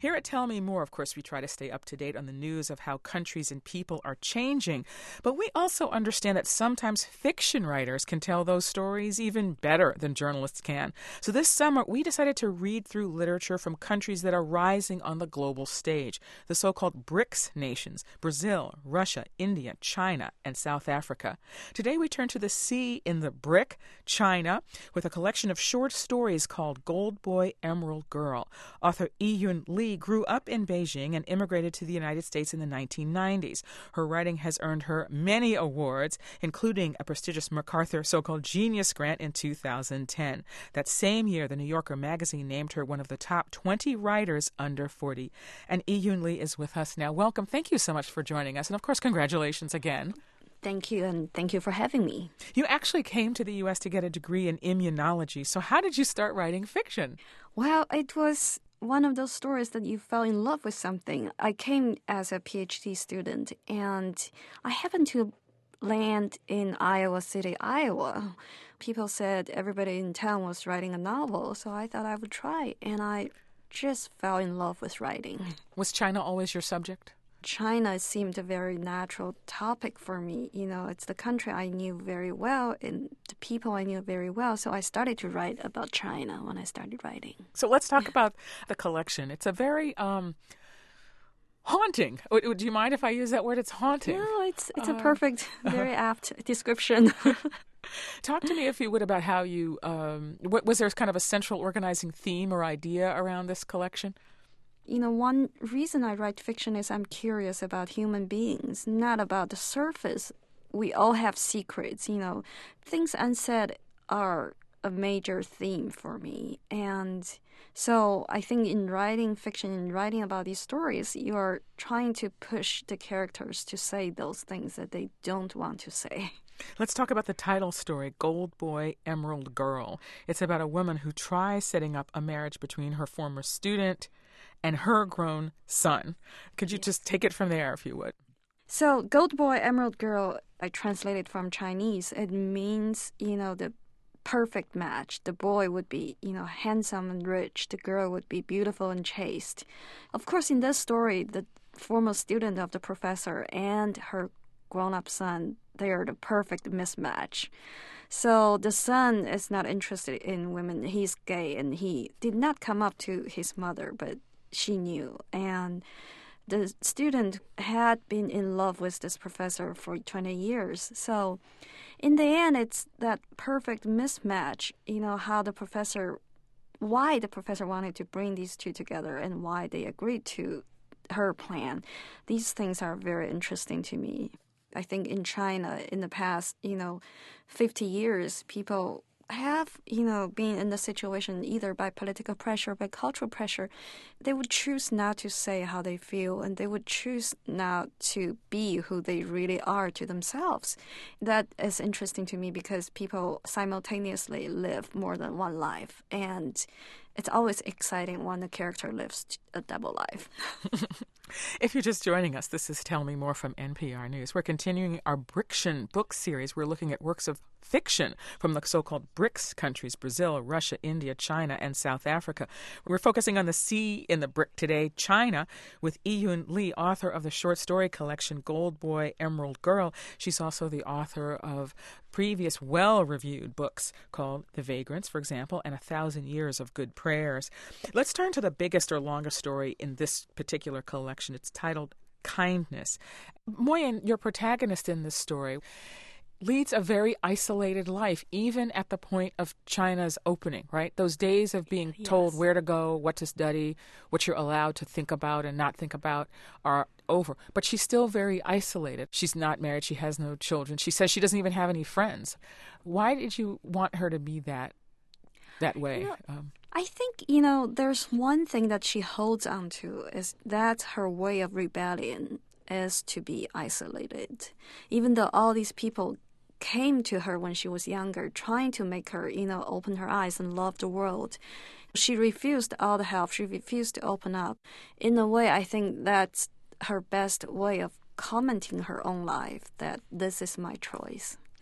Here at Tell Me More, of course, we try to stay up to date on the news of how countries and people are changing. But we also understand that sometimes fiction writers can tell those stories even better than journalists can. So this summer, we decided to read through literature from countries that are rising on the global stage, the so-called BRICS nations: Brazil, Russia, India, China, and South Africa. Today, we turn to the C in the BRIC, China, with a collection of short stories called Gold Boy, Emerald Girl. Author Yi-Yun Lee grew up in Beijing and immigrated to the United States in the 1990s. Her writing has earned her many awards, including a prestigious MacArthur so-called Genius Grant in 2010. That same year, the New Yorker magazine named her one of the top 20 writers under 40. And Yi-Yun Lee is with us now. Welcome. Thank you so much for joining us. And of course, congratulations again. Thank you, and thank you for having me. You actually came to the U.S. to get a degree in immunology. So how did you start writing fiction? Well, it was one of those stories that you fell in love with something. I came as a PhD student, and I happened to land in Iowa City, Iowa. People said everybody in town was writing a novel, so I thought I would try, and I just fell in love with writing. Was China always your subject? China seemed a very natural topic for me. You know, it's the country I knew very well and the people I knew very well. So I started to write about China when I started writing. So let's talk about the collection. It's a very haunting. Do you mind if I use that word? It's haunting. No, it's a perfect, very apt description. Talk to me, if you would, about how you, was there kind of a central organizing theme or idea around this collection? You know, one reason I write fiction is I'm curious about human beings, not about the surface. We all have secrets, you know. Things unsaid are a major theme for me. And so I think in writing fiction, in writing about these stories, you are trying to push the characters to say those things that they don't want to say. Let's talk about the title story, Gold Boy, Emerald Girl. It's about a woman who tries setting up a marriage between her former student and her grown son. Could you just take it from there, if you would? So, Gold Boy, Emerald Girl, I translated from Chinese. It means, you know, the perfect match. The boy would be, you know, handsome and rich. The girl would be beautiful and chaste. Of course, in this story, the former student of the professor and her grown-up son, they are the perfect mismatch. So the son is not interested in women. He's gay, and he did not come up to his mother, but she knew. And the student had been in love with this professor for 20 years. So in the end, it's that perfect mismatch, you know, why the professor wanted to bring these two together and why they agreed to her plan. These things are very interesting to me. I think in China, in the past, 50 years, people have, been in the situation either by political pressure, by cultural pressure. They would choose not to say how they feel, and they would choose not to be who they really are to themselves. That is interesting to me because people simultaneously live more than one life, and it's always exciting when the character lives a double life. If you're just joining us, this is Tell Me More from NPR News. We're continuing our Briction book series. We're looking at works of fiction from the so-called BRICS countries: Brazil, Russia, India, China, and South Africa. We're focusing on the C in the BRIC today, China, with Yi-Yun Lee, author of the short story collection Gold Boy, Emerald Girl. She's also the author of previous well-reviewed books called The Vagrants, for example, and 1,000 Years of Good Prayers. Let's turn to the biggest or longest story in this particular collection. It's titled Kindness. Moyen, your protagonist in this story, leads a very isolated life, even at the point of China's opening, right? Those days of being told where to go, what to study, what you're allowed to think about and not think about are over. But she's still very isolated. She's not married. She has no children. She says she doesn't even have any friends. Why did you want her to be that way? I think, there's one thing that she holds on to is that's her way of rebellion is to be isolated. Even though all these people came to her when she was younger, trying to make her, open her eyes and love the world. She refused all the help. She refused to open up. In a way, I think that's her best way of commenting her own life, that this is my choice.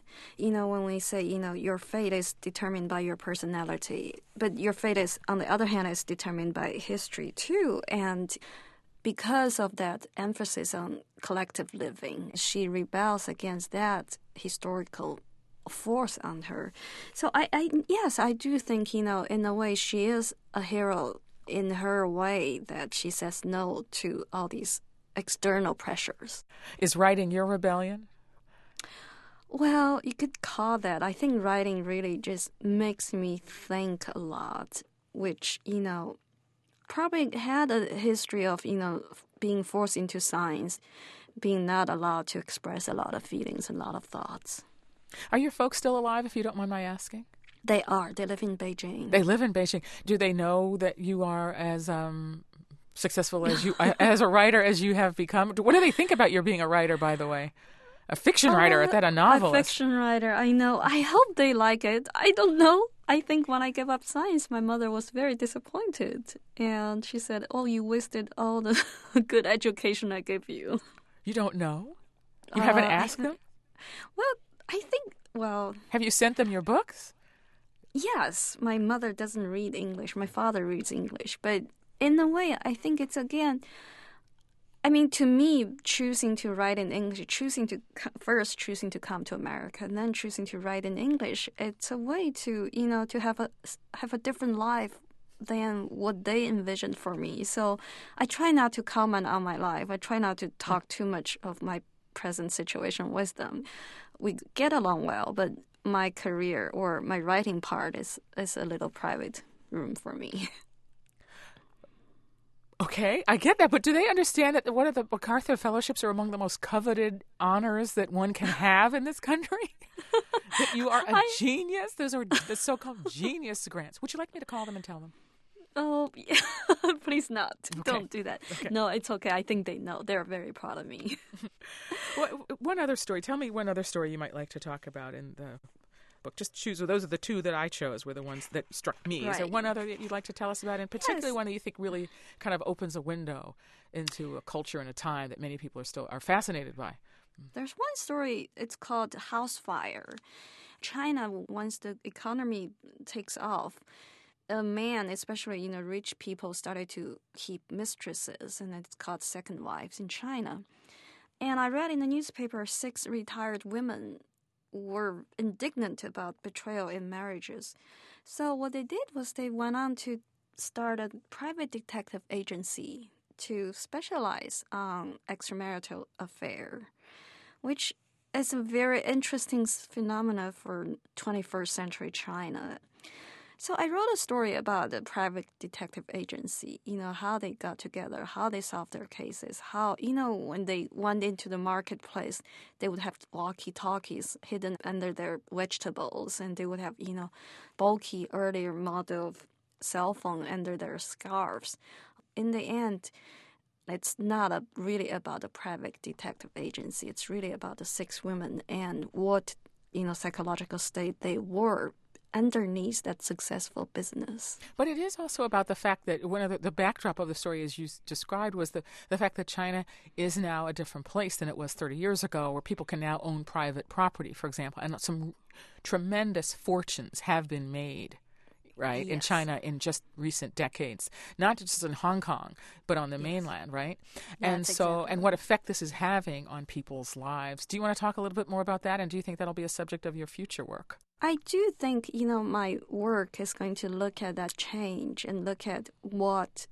When we say, your fate is determined by your personality, but your fate is, on the other hand, is determined by history too. And because of that emphasis on collective living, she rebels against that historical force on her. So yes, I do think, in a way she is a hero in her way, that she says no to all these external pressures. Is writing your rebellion? Well, you could call that. I think writing really just makes me think a lot, which, probably had a history of, being forced into science, being not allowed to express a lot of feelings, a lot of thoughts. Are your folks still alive, if you don't mind my asking? They are. They live in Beijing. They live in Beijing. Do they know that you are as successful as you as a writer as you have become? What do they think about your being a writer, by the way? A fiction writer, at that, a novelist. A fiction writer, I know. I hope they like it. I don't know. I think when I gave up science, my mother was very disappointed. And she said, "Oh, you wasted all the good education I gave you." You don't know? You haven't asked them? Well, I think, Have you sent them your books? Yes. My mother doesn't read English. My father reads English. But in a way, I think it's, again, to me, choosing to write in English, choosing to come to America, and then choosing to write in English, it's a way to, to have a different life than what they envisioned for me. So I try not to comment on my life. I try not to talk too much of my present situation with them. We get along well, but my career or my writing part is a little private room for me. Okay, I get that, but do they understand that one of the MacArthur Fellowships are among the most coveted honors that one can have in this country? That you are a genius? Those are the so-called genius grants. Would you like me to call them and tell them? Oh, yeah. Please not. Okay. Don't do that. Okay. No, it's okay. I think they know. They're very proud of me. One other story. Tell me one other story you might like to talk about in the book. Just choose. Well, those are the two that I chose, were the ones that struck me. Right. Is there one other that you'd like to tell us about, and particularly one that you think really kind of opens a window into a culture and a time that many people are fascinated by? There's one story. It's called House Fire. China, once the economy takes off, a man, especially, rich people, started to keep mistresses, and it's called second wives in China. And I read in the newspaper 6 retired women were indignant about betrayal in marriages. So what they did was they went on to start a private detective agency to specialize on extramarital affair, which is a very interesting phenomenon for 21st century China. So I wrote a story about the private detective agency, how they got together, how they solved their cases, how, when they went into the marketplace, they would have walkie-talkies hidden under their vegetables, and they would have, bulky earlier model of cell phone under their scarves. In the end, it's not really about the private detective agency. It's really about the 6 women and what, psychological state they were underneath that successful business. But it is also about the fact that one of the backdrop of the story, as you described, was the fact that China is now a different place than it was 30 years ago, where people can now own private property, for example, and some tremendous fortunes have been made, right, in China in just recent decades, not just in Hong Kong, but on the mainland, right? And so, and what effect this is having on people's lives. Do you want to talk a little bit more about that, and do you think that'll be a subject of your future work? I do think, my work is going to look at that change and look at what,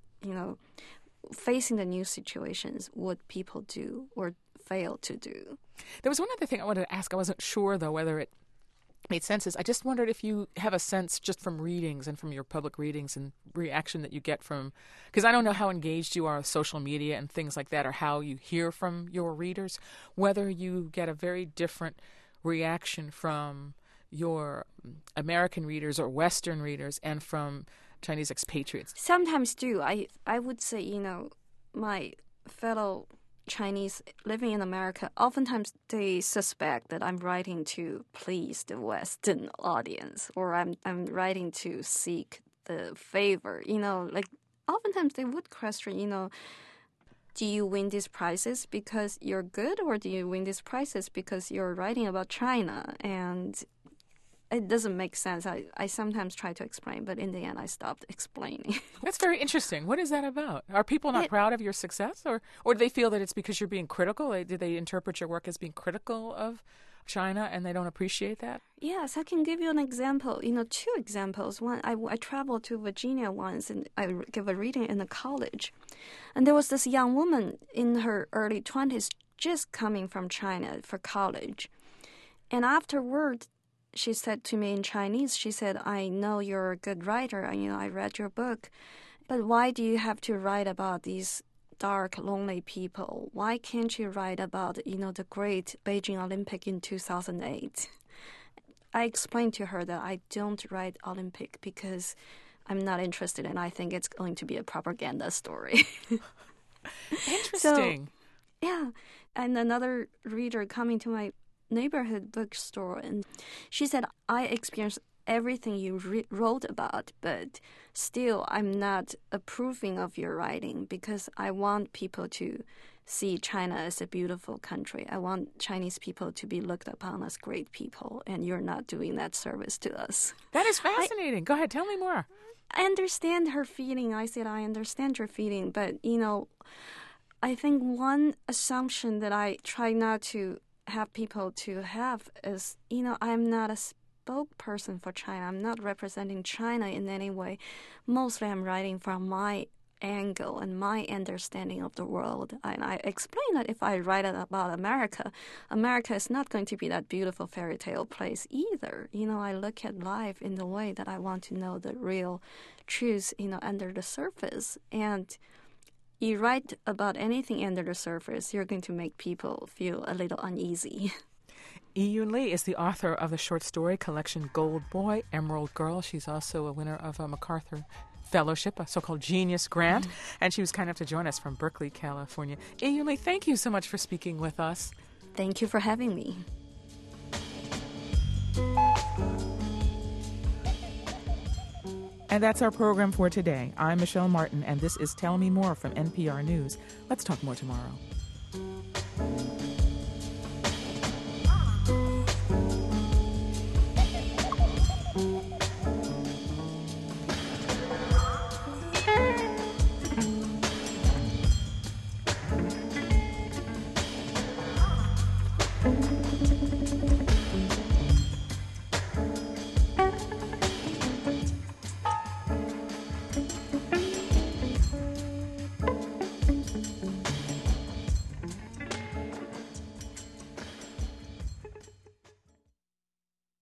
facing the new situations, what people do or fail to do. There was one other thing I wanted to ask. I wasn't sure, though, whether it made sense. I just wondered if you have a sense just from readings and from your public readings and reaction that you get from, because I don't know how engaged you are with social media and things like that, or how you hear from your readers, whether you get a very different reaction from your American readers or Western readers and from Chinese expatriates. Sometimes do. I would say, my fellow Chinese living in America, oftentimes they suspect that I'm writing to please the Western audience, or I'm writing to seek the favor. Oftentimes they would question, do you win these prizes because you're good, or do you win these prizes because you're writing about China? And it doesn't make sense. I sometimes try to explain, but in the end, I stopped explaining. That's very interesting. What is that about? Are people not proud of your success, or do they feel that it's because you're being critical? Do they interpret your work as being critical of China, and they don't appreciate that? Yes, I can give you an example. Two examples. One, I traveled to Virginia once, and I gave a reading in a college, and there was this young woman in her early 20s just coming from China for college, and afterward, she said to me in Chinese, she said, "I know you're a good writer, and I read your book, but why do you have to write about these dark, lonely people? Why can't you write about, the great Beijing Olympic in 2008? I explained to her that I don't write Olympic because I'm not interested, and I think it's going to be a propaganda story. Interesting. So, yeah. And another reader coming to my neighborhood bookstore, and she said, I experienced everything you wrote about, but still I'm not approving of your writing because I want people to see China as a beautiful country. I want Chinese people to be looked upon as great people, and you're not doing that service to us." That is fascinating. Go ahead, tell me more. I understand her feeling. I said, I understand your feeling, but, I think one assumption that I try not to have people to have is, I'm not a spokesperson for China. I'm not representing China in any way. Mostly I'm writing from my angle and my understanding of the world. And I explain that if I write about America, America is not going to be that beautiful fairy tale place either. I look at life in the way that I want to know the real truth, under the surface. And you write about anything under the surface, you're going to make people feel a little uneasy. Yi-Yun Lee is the author of the short story collection Gold Boy, Emerald Girl. She's also a winner of a MacArthur Fellowship, a so-called Genius Grant, and she was kind enough to join us from Berkeley, California. Yi-Yun Lee, thank you so much for speaking with us. Thank you for having me. And that's our program for today. I'm Michelle Martin, and this is Tell Me More from NPR News. Let's talk more tomorrow.